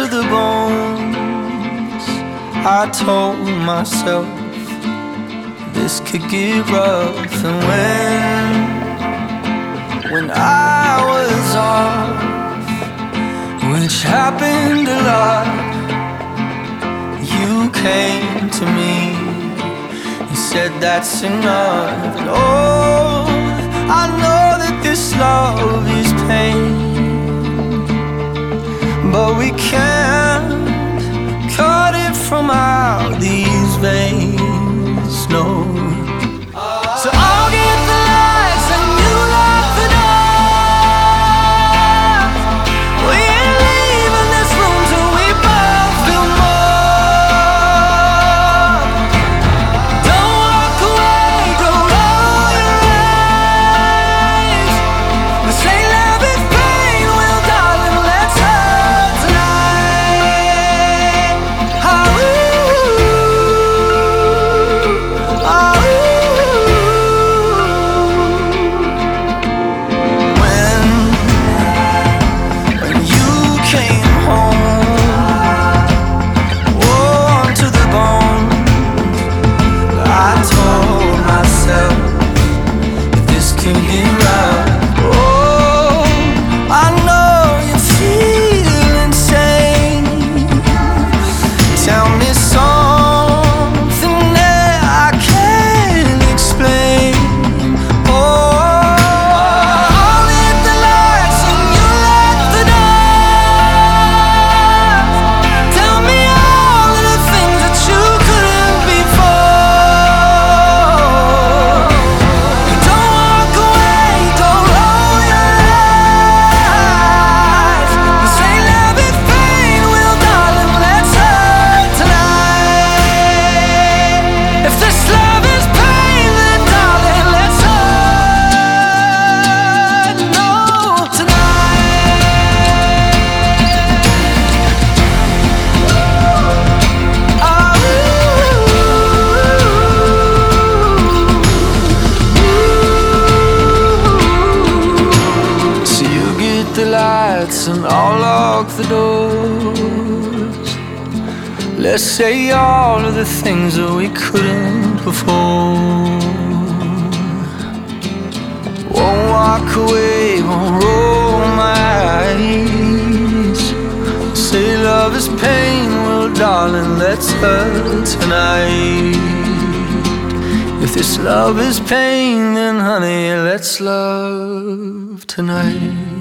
the bones. I told myself this could get rough. And when I was off, which happened a lot, you came to me and said that's enough. And oh, I know that this love is pain, but we can't cut it from out these veins, no. So I'll get the lights and you lock the door. We ain't leaving this room till we both feel more. Don't walk away, don't roll your eyes. This ain't love, it's pain. Well, darling, let's hurt tonight. Oh, when you came home, warm to the bone, I told myself that this could get rough. Oh, I know you're feeling sane. Tell me something that I can't explain. Oh, I'll hit the lights and you lock the door. Tell me all of the things that you couldn't before. Don't walk away, don't roll your eyes. This ain't love, it's pain. Well, darling, let's hurt tonight. If this love is pain, then darling, let's hurt, no, tonight. So you get the lights and I'll lock the doors. Let's say all of the things that we couldn't before. Won't walk away, won't roll my eyes. Say love is pain, well darling, let's hurt tonight. If this love is pain, then honey, let's love tonight.